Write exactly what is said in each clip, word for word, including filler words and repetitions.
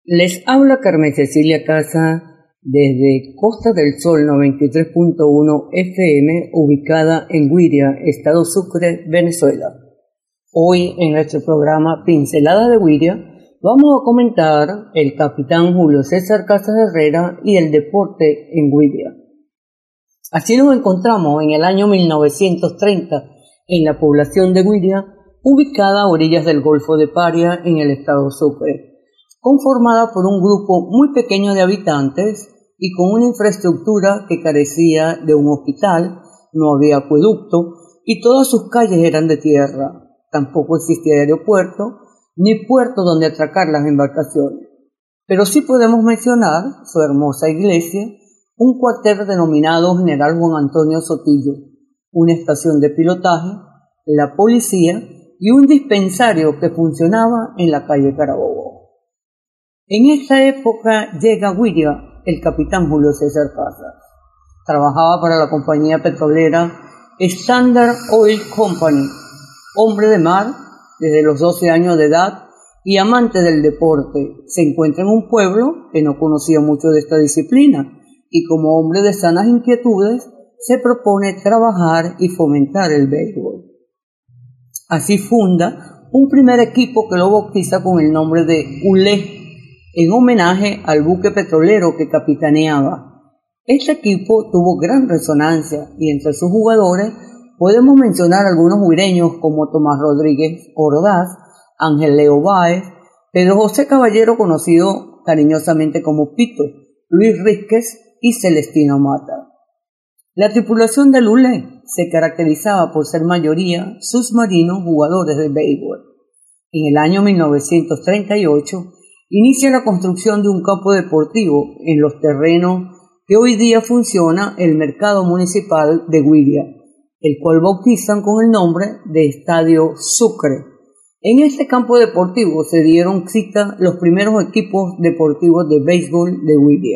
Les habla Carmen Cecilia Casa desde Costa del Sol noventa y tres punto uno F M, ubicada en Güiria, Estado Sucre, Venezuela. Hoy en nuestro programa Pinceladas de Güiria vamos a comentar el capitán Julio César Casas Herrera y el deporte en Güiria. Así nos encontramos en el año mil novecientos treinta en la población de Güiria, ubicada a orillas del Golfo de Paria en el Estado Sucre, conformada por un grupo muy pequeño de habitantes y con una infraestructura que carecía de un hospital, no había acueducto y todas sus calles eran de tierra. Tampoco existía aeropuerto ni puerto donde atracar las embarcaciones. Pero sí podemos mencionar su hermosa iglesia, un cuartel denominado General Juan Antonio Sotillo, una estación de pilotaje, la policía y un dispensario que funcionaba en la calle Carabobo. En esta época llega a Güiria el capitán Julio César Casas. Trabajaba para la compañía petrolera Standard Oil Company, hombre de mar desde los doce años de edad y amante del deporte. Se encuentra en un pueblo que no conocía mucho de esta disciplina y como hombre de sanas inquietudes se propone trabajar y fomentar el béisbol. Así funda un primer equipo que lo bautiza con el nombre de Ulé, en homenaje al buque petrolero que capitaneaba. Este equipo tuvo gran resonancia y entre sus jugadores podemos mencionar algunos güireños como Tomás Rodríguez Ordaz, Ángel Leo Báez, Pedro José Caballero, conocido cariñosamente como Pito, Luis Rísquez y Celestino Mata. La tripulación del Ulé se caracterizaba por ser mayoría submarinos jugadores de béisbol. En el año mil novecientos treinta y ocho inicia la construcción de un campo deportivo en los terrenos que hoy día funciona el mercado municipal de Güiria, el cual bautizan con el nombre de Estadio Sucre. En este campo deportivo se dieron cita los primeros equipos deportivos de béisbol de Güiria.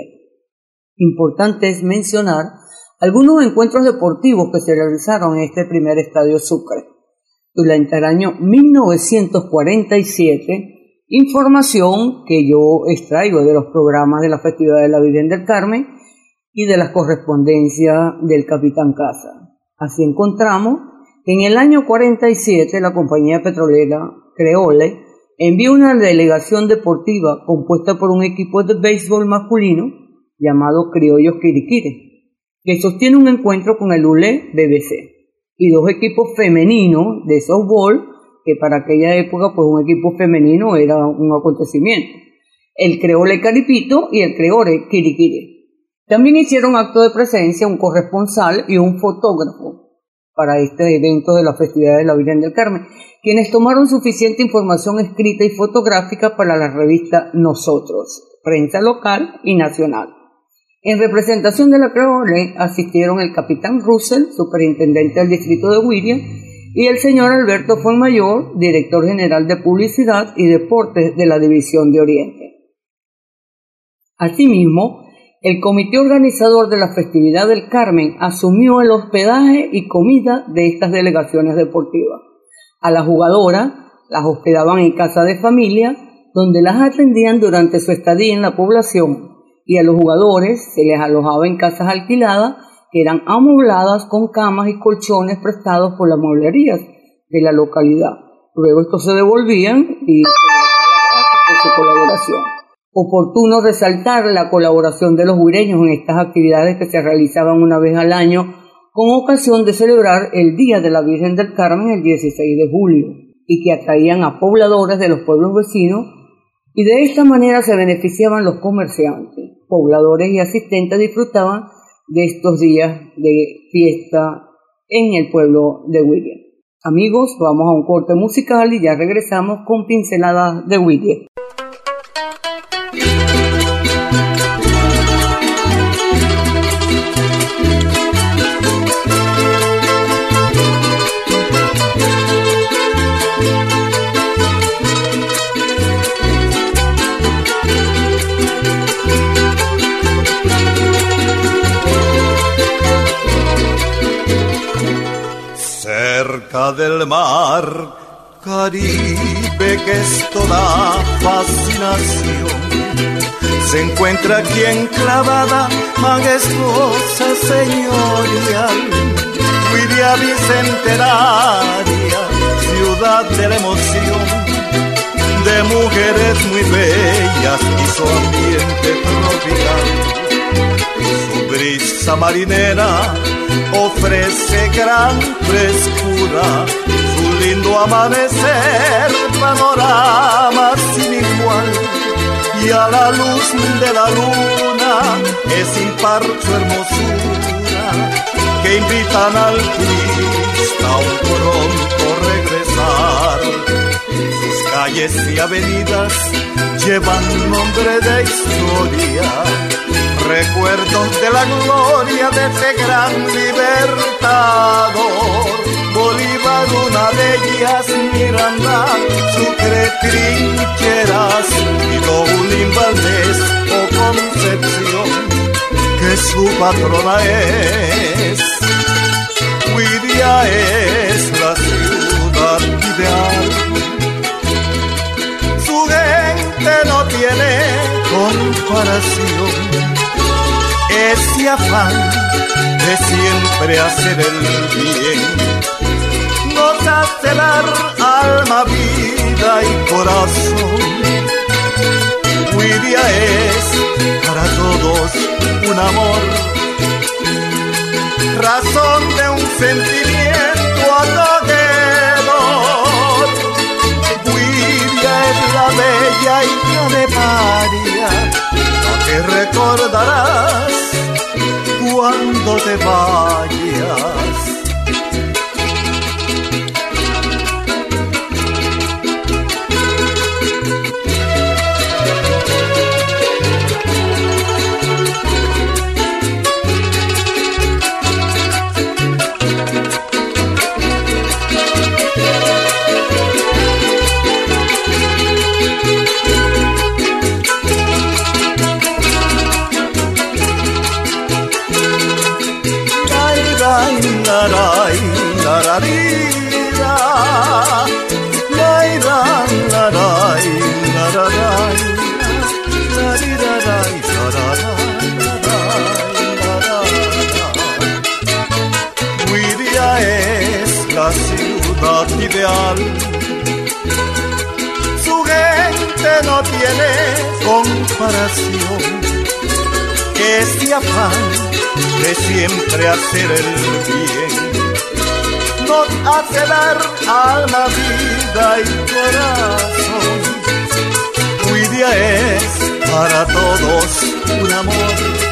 Importante es mencionar algunos encuentros deportivos que se realizaron en este primer Estadio Sucre. Durante el año mil novecientos cuarenta y siete, información que yo extraigo de los programas de la festividad de la Virgen del Carmen y de las correspondencias del capitán Casas. Así encontramos que en el año cuarenta y siete la compañía petrolera Creole envió una delegación deportiva compuesta por un equipo de béisbol masculino llamado Criollos Quiriquire, que sostiene un encuentro con el Ulé B B C, y dos equipos femeninos de softball, que para aquella época pues un equipo femenino era un acontecimiento, el Creole Caripito y el Creole Quiriquire. También hicieron acto de presencia un corresponsal y un fotógrafo para este evento de la festividad de la Virgen del Carmen, quienes tomaron suficiente información escrita y fotográfica para la revista Nosotros, prensa local y nacional. En representación de la Creole asistieron el capitán Russell, superintendente del distrito de Güiria, y el señor Alberto Fuenmayor, director general de Publicidad y Deportes de la División de Oriente. Asimismo, el comité organizador de la festividad del Carmen asumió el hospedaje y comida de estas delegaciones deportivas. A las jugadoras las hospedaban en casa de familia, donde las atendían durante su estadía en la población, y a los jugadores se les alojaba en casas alquiladas que eran amobladas con camas y colchones prestados por las mueblerías de la localidad. Luego estos se devolvían y se por su colaboración. Oportuno resaltar la colaboración de los güireños en estas actividades que se realizaban una vez al año con ocasión de celebrar el Día de la Virgen del Carmen el dieciséis de julio y que atraían a pobladores de los pueblos vecinos, y de esta manera se beneficiaban los comerciantes. Pobladores y asistentes disfrutaban de estos días de fiesta en el pueblo de Güiria. Amigos, vamos a un corte musical y ya regresamos con Pinceladas de Güiria. Cerca del mar Caribe, que es toda fascinación, se encuentra aquí enclavada, majestuosa señorial, Guiria Bicentenaria, ciudad de la emoción, de mujeres muy bellas y su ambiente tropical. Su brisa marinera ofrece gran frescura, su lindo amanecer, panorama sin igual. Y a la luz de la luna es impar su hermosura, que invitan al turista a un pronto regresar. Sus calles y avenidas llevan nombre de historia, recuerdos de la gloria de ese gran libertador. Bolívar, una de ellas, Miranda, Sucre, Trincheras, y Doulin, Valdés o Concepción, que su patrona es. Guiria es la ciudad ideal. Su gente no tiene comparación, ese afán de siempre hacer el bien nos hace dar alma, vida y corazón. Guiria es para todos un amor, razón de un sentimiento acogedor. Guiria es la bella hija de María, la que recordarás cuando te vayas. Guiria es la ciudad ideal. Su gente no tiene comparación, este afán de siempre hacer el bien nos hace dar alma, vida y corazón. Guiria es para todos un amor,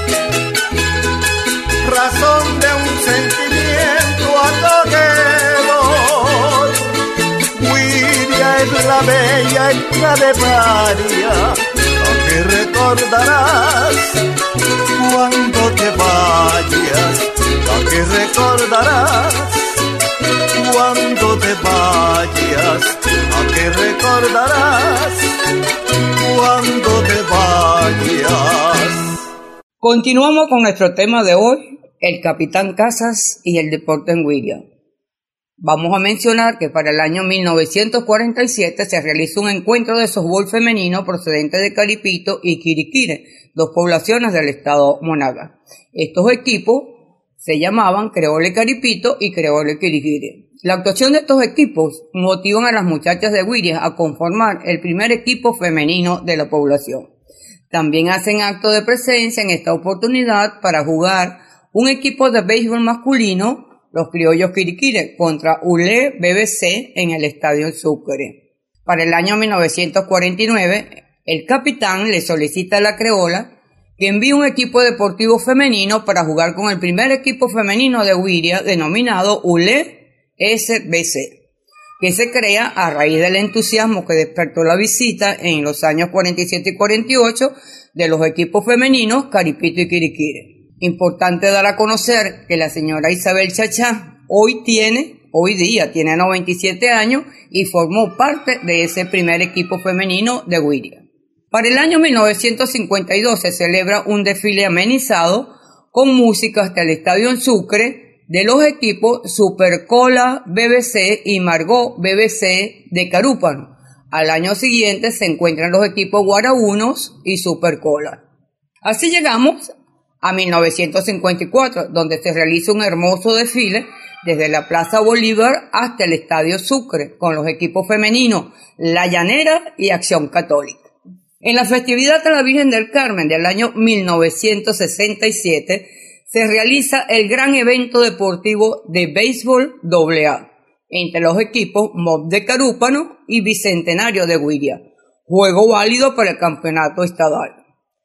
razón de un sentimiento acogedor. Guiria es la bella hija de María, la que recordarás cuando te vayas, la que recordarás cuando te vayas, la que recordarás cuando te vayas. Continuamos con nuestro tema de hoy, el Capitán Casas y el deporte en Guiria. Vamos a mencionar que para el año mil novecientos cuarenta y siete se realizó un encuentro de softball femenino procedente de Caripito y Quiriquire, dos poblaciones del estado Monagas. Estos equipos se llamaban Creole Caripito y Creole Quiriquire. La actuación de estos equipos motivan a las muchachas de Guiria a conformar el primer equipo femenino de la población. También hacen acto de presencia en esta oportunidad para jugar un equipo de béisbol masculino, los criollos Quiriquire, contra U L E B B C en el Estadio Sucre. Para el año mil novecientos cuarenta y nueve, el capitán le solicita a la Creola que envíe un equipo deportivo femenino para jugar con el primer equipo femenino de Guiria denominado U L E S B C, que se crea a raíz del entusiasmo que despertó la visita en los años cuarenta y siete y cuarenta y ocho de los equipos femeninos Caripito y Quiriquire. Importante dar a conocer que la señora Isabel Chachá hoy tiene, hoy día tiene noventa y siete años y formó parte de ese primer equipo femenino de Guiria. Para el año mil novecientos cincuenta y dos se celebra un desfile amenizado con música hasta el Estadio en Sucre de los equipos Supercola B B C y Margot B B C de Carúpano. Al año siguiente se encuentran los equipos Guaraunos y Supercola. Así llegamos a mil novecientos cincuenta y cuatro, donde se realiza un hermoso desfile desde la Plaza Bolívar hasta el Estadio Sucre, con los equipos femeninos La Llanera y Acción Católica. En la festividad de la Virgen del Carmen del año mil novecientos sesenta y siete, se realiza el gran evento deportivo de béisbol doble A entre los equipos Mob de Carúpano y Bicentenario de Güiria, juego válido para el campeonato estatal.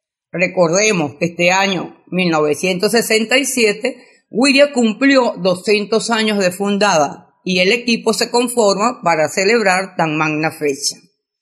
Recordemos que este año, mil novecientos sesenta y siete, Güiria cumplió doscientos años de fundada y el equipo se conforma para celebrar tan magna fecha.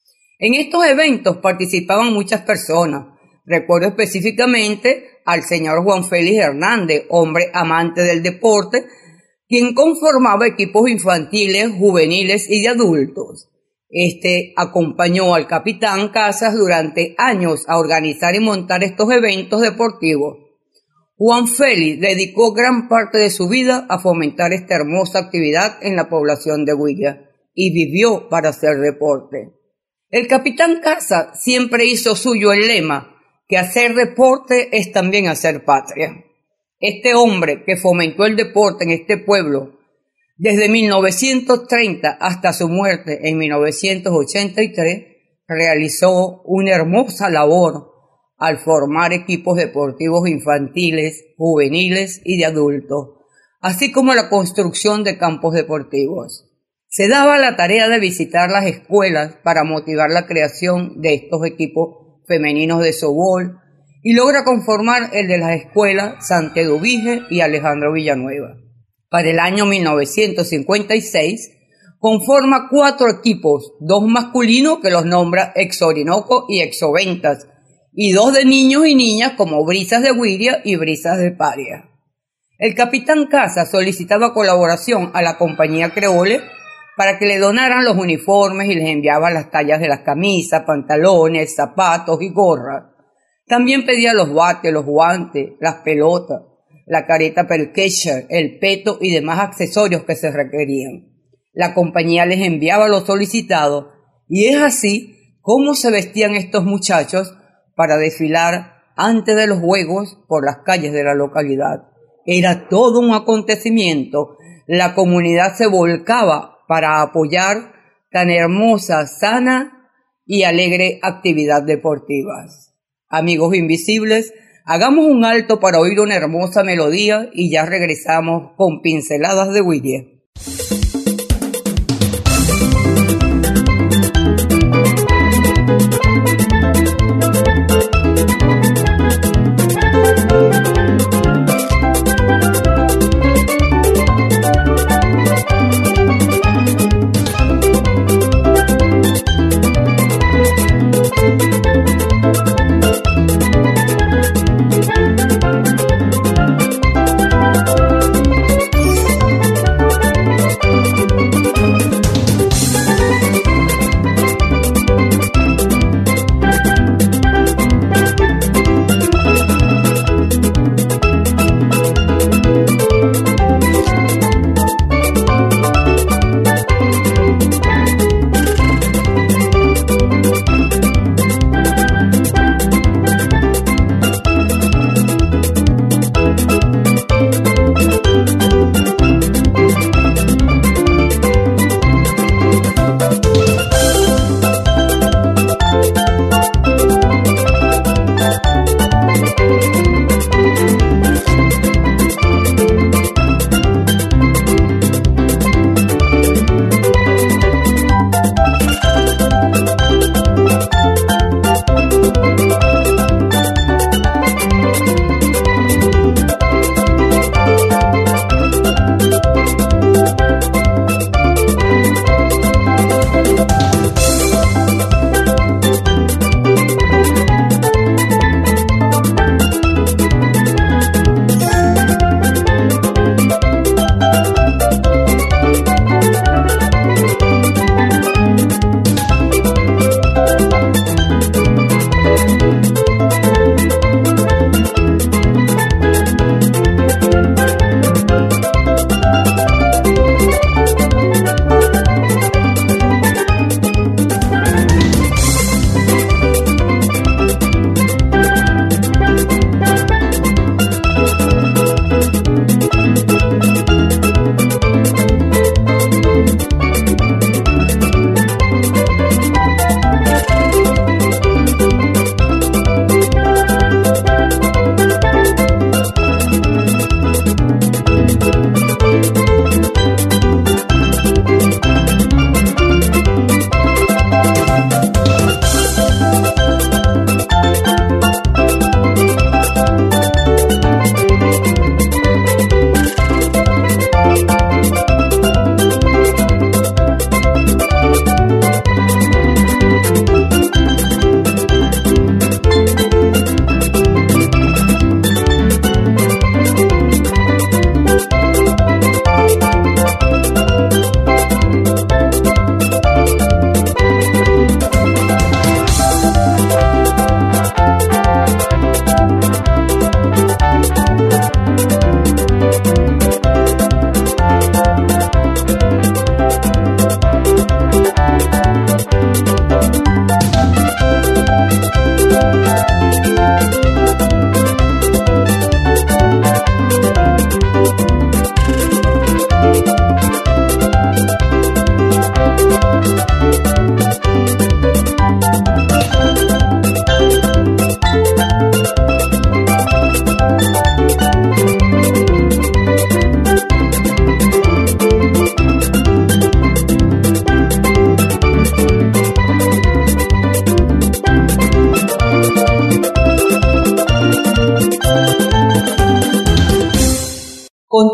En estos eventos participaban muchas personas. Recuerdo específicamente al señor Juan Félix Hernández, hombre amante del deporte, quien conformaba equipos infantiles, juveniles y de adultos. Este acompañó al capitán Casas durante años a organizar y montar estos eventos deportivos. Juan Félix dedicó gran parte de su vida a fomentar esta hermosa actividad en la población de Güiria y vivió para hacer deporte. El capitán Casas siempre hizo suyo el lema que hacer deporte es también hacer patria. Este hombre que fomentó el deporte en este pueblo desde mil novecientos treinta hasta su muerte en mil novecientos ochenta y tres, realizó una hermosa labor al formar equipos deportivos infantiles, juveniles y de adultos, así como la construcción de campos deportivos. Se daba la tarea de visitar las escuelas para motivar la creación de estos equipos femeninos de softball y logra conformar el de las escuelas Santa Eduvige y Alejandro Villanueva. Para el año mil novecientos cincuenta y seis, conforma cuatro equipos, dos masculinos que los nombra Ex Orinoco y Exoventas, y dos de niños y niñas como Brisas de Güiria y Brisas de Paria. El capitán Casas solicitaba colaboración a la compañía Creole para que le donaran los uniformes y les enviaba las tallas de las camisas, pantalones, zapatos y gorras. También pedía los bates, los guantes, las pelotas, la careta per catcher, el peto y demás accesorios que se requerían. La compañía les enviaba lo solicitado y es así como se vestían estos muchachos para desfilar antes de los juegos por las calles de la localidad. Era todo un acontecimiento. La comunidad se volcaba para apoyar tan hermosa, sana y alegre actividad deportiva. Amigos invisibles, hagamos un alto para oír una hermosa melodía y ya regresamos con pinceladas de Güiria.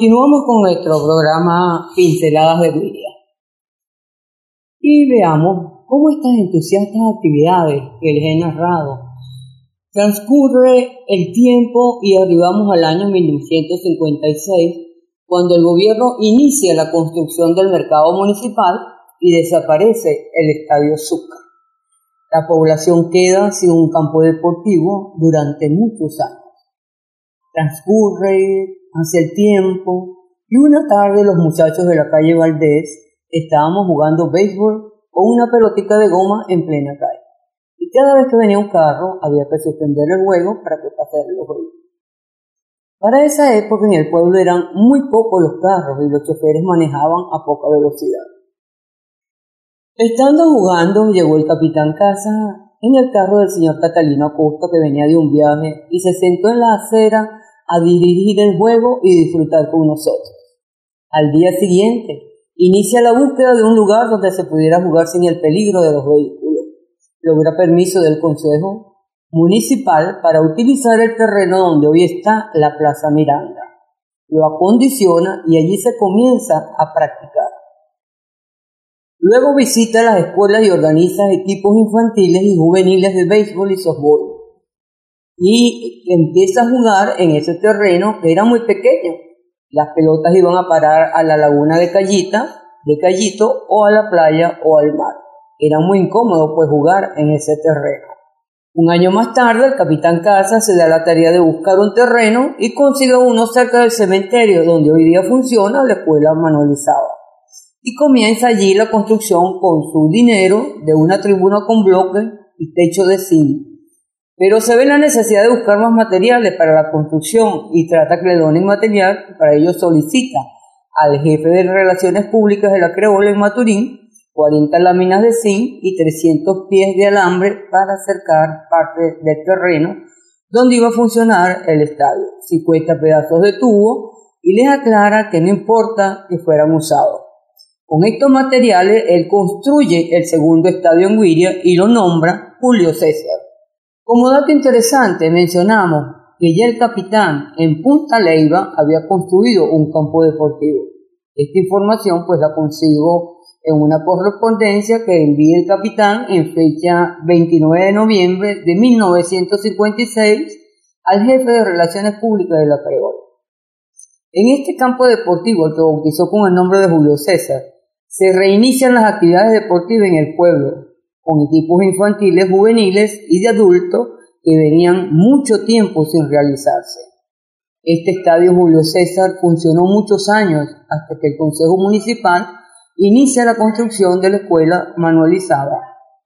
Continuamos con nuestro programa Pinceladas de Wiria. Y veamos cómo estas entusiastas actividades que les he narrado. Transcurre el tiempo y arribamos al año mil novecientos cincuenta y seis, cuando el gobierno inicia la construcción del mercado municipal y desaparece el Estadio Sucre. La población queda sin un campo deportivo durante muchos años. Transcurre hacia el tiempo y una tarde los muchachos de la calle Valdés estábamos jugando béisbol con una pelotita de goma en plena calle. Y cada vez que venía un carro había que suspender el juego para que pasaran los vehículos. Para esa época en el pueblo eran muy pocos los carros y los choferes manejaban a poca velocidad. Estando jugando, llegó el capitán Casa en el carro del señor Catalino Acosta, que venía de un viaje, y se sentó en la acera a dirigir el juego y disfrutar con nosotros. Al día siguiente, inicia la búsqueda de un lugar donde se pudiera jugar sin el peligro de los vehículos. Logra permiso del Consejo Municipal para utilizar el terreno donde hoy está la Plaza Miranda. Lo acondiciona y allí se comienza a practicar. Luego visita las escuelas y organiza equipos infantiles y juveniles de béisbol y softball. Y empieza a jugar en ese terreno que era muy pequeño. Las pelotas iban a parar a la laguna de Callita, de Callito, o a la playa o al mar. Era muy incómodo pues jugar en ese terreno. Un año más tarde el capitán Casas se da la tarea de buscar un terreno y consigue uno cerca del cementerio donde hoy día funciona la escuela manualizada. Y comienza allí la construcción con su dinero de una tribuna con bloques y techo de zinc. Pero se ve la necesidad de buscar más materiales para la construcción y trata que le donen material. Para ello solicita al jefe de Relaciones Públicas de la Creola en Maturín cuarenta láminas de zinc y trescientos pies de alambre para acercar parte del terreno donde iba a funcionar el estadio, cincuenta pedazos de tubo, y les aclara que no importa que fueran usados. Con estos materiales él construye el segundo estadio en Wiria y lo nombra Julio César. Como dato interesante mencionamos que ya el capitán en Punta Leiva había construido un campo deportivo. Esta información pues la consigo en una correspondencia que envía el capitán en fecha veintinueve de noviembre de mil novecientos cincuenta y seis al jefe de Relaciones Públicas de la Creola. En este campo deportivo, el que bautizó con el nombre de Julio César, se reinician las actividades deportivas en el pueblo, con equipos infantiles, juveniles y de adultos que venían mucho tiempo sin realizarse. Este estadio Julio César funcionó muchos años hasta que el Consejo Municipal inicia la construcción de la escuela manualizada.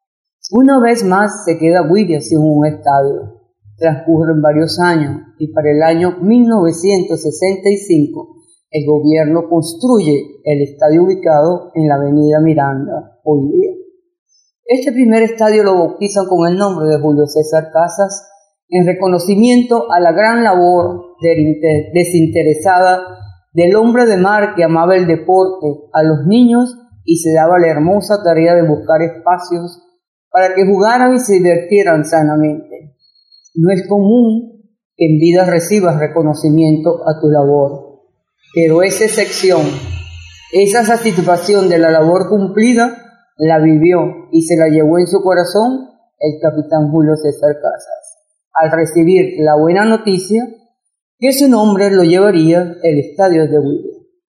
Una vez más se queda Wiria sin un estadio. Transcurren varios años y para el año mil novecientos sesenta y cinco el gobierno construye el estadio ubicado en la avenida Miranda, hoy día. Este primer estadio lo bautizan con el nombre de Julio César Casas en reconocimiento a la gran labor desinteresada del hombre de mar que amaba el deporte, a los niños, y se daba la hermosa tarea de buscar espacios para que jugaran y se divirtieran sanamente. No es común que en vida recibas reconocimiento a tu labor, pero esa excepción, esa satisfacción de la labor cumplida, la vivió y se la llevó en su corazón el capitán Julio César Casas, al recibir la buena noticia que su nombre lo llevaría el estadio de Wiria.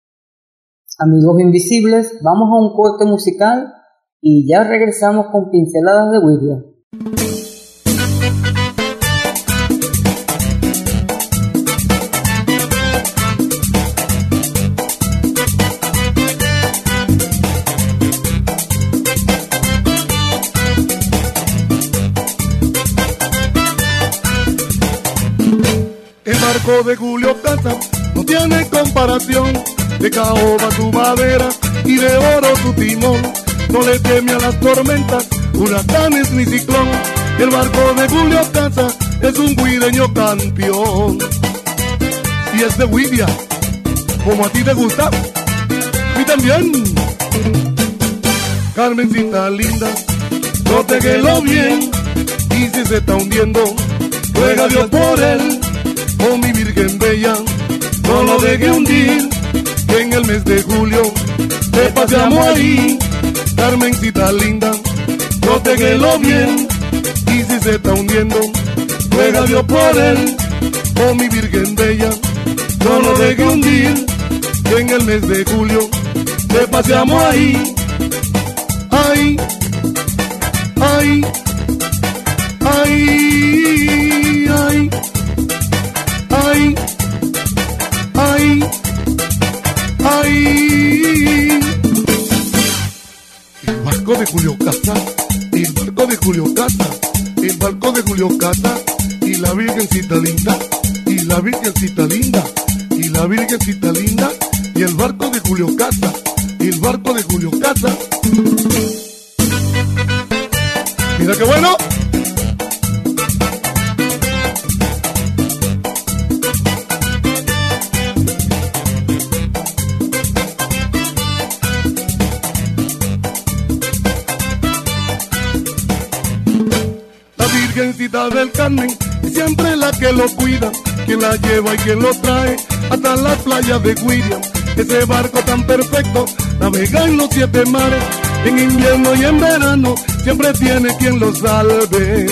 Amigos invisibles, vamos a un corte musical y ya regresamos con Pinceladas de Wiria. El barco de Julio Casas no tiene comparación. De caoba tu madera y de oro tu timón. No le teme a las tormentas, huracanes ni ciclón. El barco de Julio Casas es un guireño campeón. Y es de Wiria, como a ti te gusta, y también. Carmencita linda, protéguelo bien. Y si se está hundiendo, ruega a Dios por él. Oh mi Virgen bella, no lo deje hundir, que en el mes de julio te paseamos ahí. Carmencita linda, protégelo bien, y si se está hundiendo, ruega a Dios por él. Oh mi Virgen bella, no lo deje hundir, que en el mes de julio te paseamos ahí. Ay, ay, ay, ay, ay, ay, ay. El barco de Julio Casa, el barco de Julio Casa, el barco de Julio Casa, y la Virgencita linda, y la Virgencita linda, y la Virgencita linda, y el barco de Julio Casa, el barco de Julio Casa. Mira qué bueno. La Virgencita del Carmen, siempre la que lo cuida, quien la lleva y quien lo trae hasta las playas de Guiria. Ese barco tan perfecto navega en los siete mares, en invierno y en verano siempre tiene quien lo salve.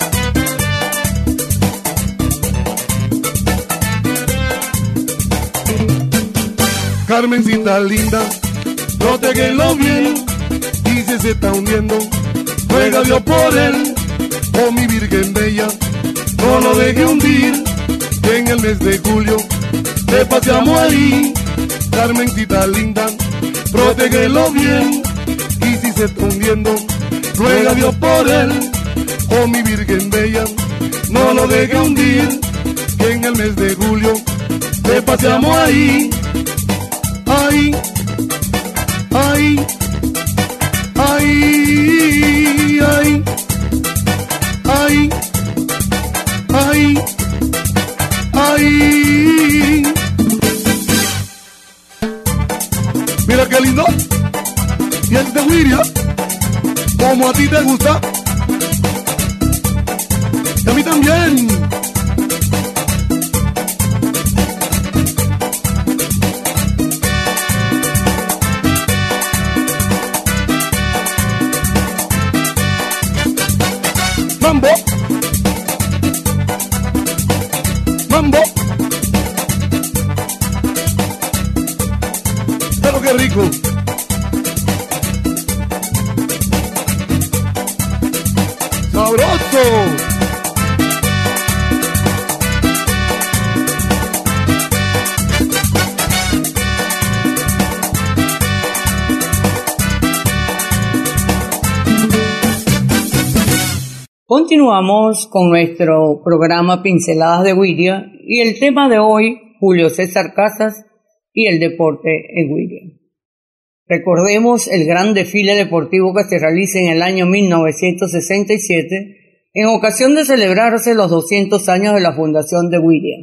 Carmencita linda, protégelo bien, y si se está hundiendo, ruega a Dios por él. Oh mi Virgen bella, no lo deje hundir, que en el mes de julio te paseamos ahí. Carmencita linda, protégelo bien, y si se está hundiendo, ruega a Dios por él. Oh mi Virgen bella, no lo deje hundir, que en el mes de julio te paseamos ahí. Ay, ay, ay, ay, ay, ay, ay. Mira qué lindo. Y el de Guiria, como a ti te gusta, y a mí también. Mambo, mambo, pero qué rico. Sabroso. Continuamos con nuestro programa Pinceladas de Guiria y el tema de hoy, Julio César Casas y el deporte en Guiria. Recordemos el gran desfile deportivo que se realiza en el año mil novecientos sesenta y siete en ocasión de celebrarse los doscientos años de la fundación de Guiria.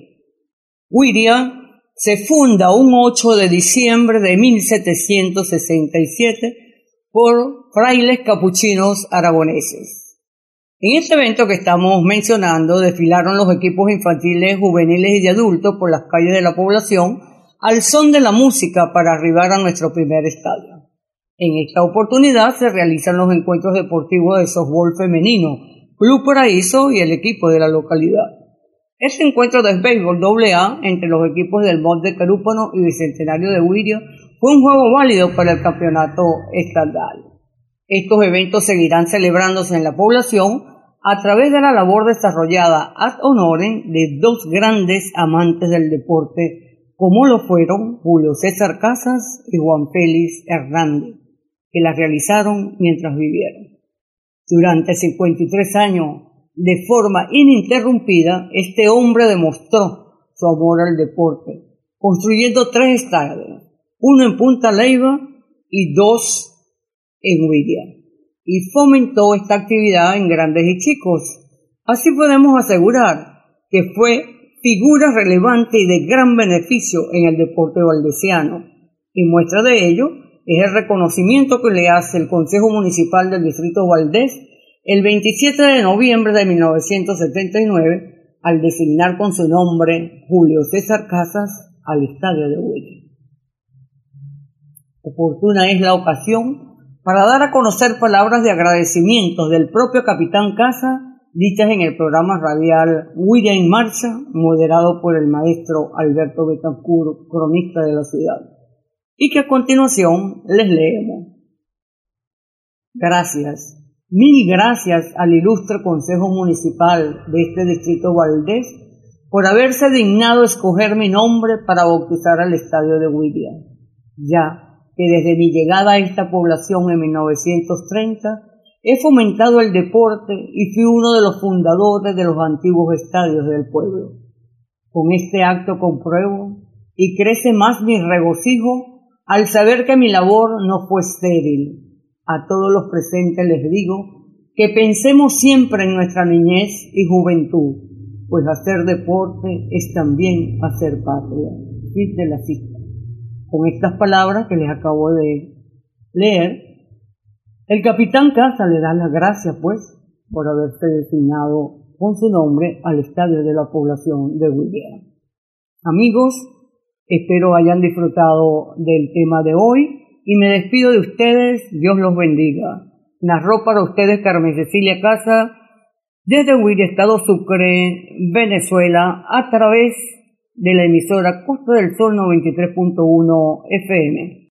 Guiria se funda un ocho de diciembre de mil setecientos sesenta y siete por frailes capuchinos aragoneses. En este evento que estamos mencionando, desfilaron los equipos infantiles, juveniles y de adultos por las calles de la población al son de la música para arribar a nuestro primer estadio. En esta oportunidad se realizan los encuentros deportivos de softball femenino, Club Paraíso y el equipo de la localidad. Este encuentro de béisbol doble A entre los equipos del Monte Carúpano y Bicentenario de Guiria fue un juego válido para el campeonato estatal. Estos eventos seguirán celebrándose en la población a través de la labor desarrollada ad honorem de dos grandes amantes del deporte, como lo fueron Julio César Casas y Juan Félix Hernández, que las realizaron mientras vivieron. Durante cincuenta y tres años, de forma ininterrumpida, este hombre demostró su amor al deporte, construyendo tres estadios, uno en Punta Leiva y dos en Guiria, y fomentó esta actividad en grandes y chicos. Así podemos asegurar que fue figura relevante y de gran beneficio en el deporte valdesiano, y muestra de ello es el reconocimiento que le hace el Consejo Municipal del Distrito Valdés el veintisiete de noviembre de mil novecientos setenta y nueve al designar con su nombre Julio César Casas al estadio de Huila. Oportuna es la ocasión para dar a conocer palabras de agradecimiento del propio capitán Casa, dichas en el programa radial Huila en Marcha, moderado por el maestro Alberto Betancourt, cronista de la ciudad, y que a continuación les leemos. Gracias, mil gracias al ilustre Consejo Municipal de este distrito Valdés por haberse dignado escoger mi nombre para bautizar al estadio de Huila, ya que desde mi llegada a esta población en mil novecientos treinta he fomentado el deporte y fui uno de los fundadores de los antiguos estadios del pueblo. Con este acto compruebo y crece más mi regocijo al saber que mi labor no fue estéril. A todos los presentes les digo que pensemos siempre en nuestra niñez y juventud, pues hacer deporte es también hacer patria. Fin de la cita. Con estas palabras que les acabo de leer, el capitán Casa le da las gracias, pues, por haberse designado con su nombre al estadio de la población de Huila. Amigos, espero hayan disfrutado del tema de hoy y me despido de ustedes. Dios los bendiga. Narró para ustedes Carmen Cecilia Casa desde Huila, Estado Sucre, Venezuela, a través de la emisora Costa del Sol noventa y tres punto uno F M.